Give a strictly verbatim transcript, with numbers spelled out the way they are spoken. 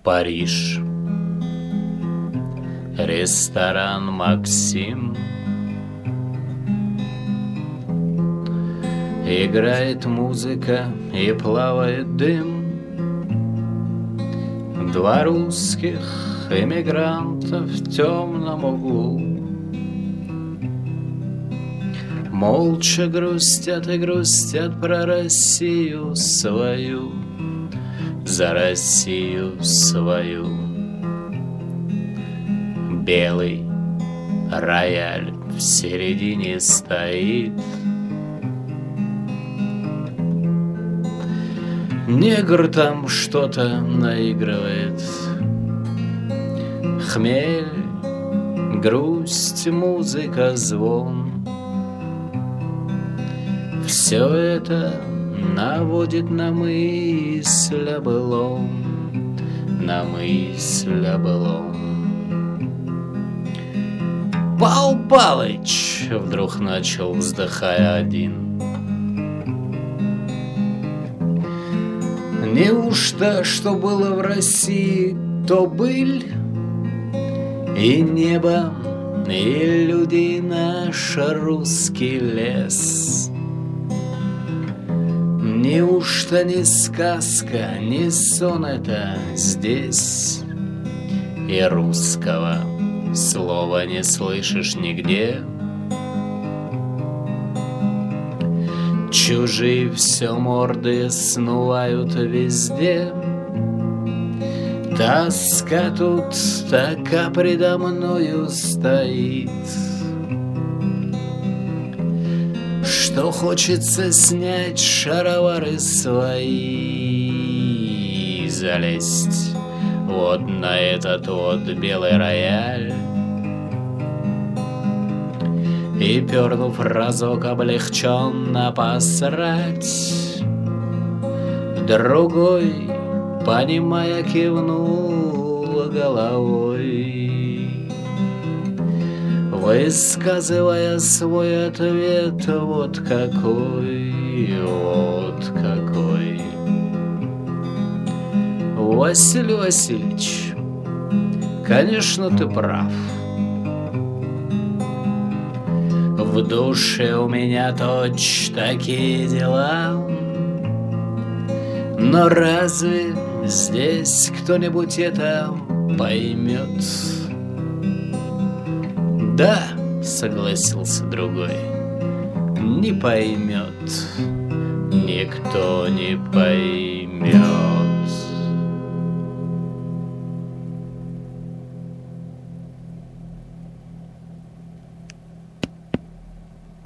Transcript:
Париж. Ресторан «Максим». Играет музыка и плавает дым. Два русских эмигранта в темном углу молча грустят и грустят про Россию свою, за Россию свою. Белый рояль в середине стоит. Негр там что-то наигрывает. Хмель, грусть, музыка, звон. Все это наводит на мысль о былом, на мысль о былом. Пал Палыч вдруг начал, вздыхая один. Неужто, что было в России, то быль? И небо, и люди, и наш русский лес. Неужто не сказка, не сон это здесь? И русского слова не слышишь нигде. Чужие все морды снувают везде. Тоска тут така предо мною стоит, что хочется снять шаровары свои, залезть вот на этот вот белый рояль и, пернув разок, облегченно посрать. Другой, понимая, кивнул головой, высказывая свой ответ вот какой, вот какой. Василий Васильевич, конечно, ты прав. В душе у меня точь такие дела. Но разве здесь кто-нибудь это поймет? Да, согласился другой, не поймет, никто не поймет.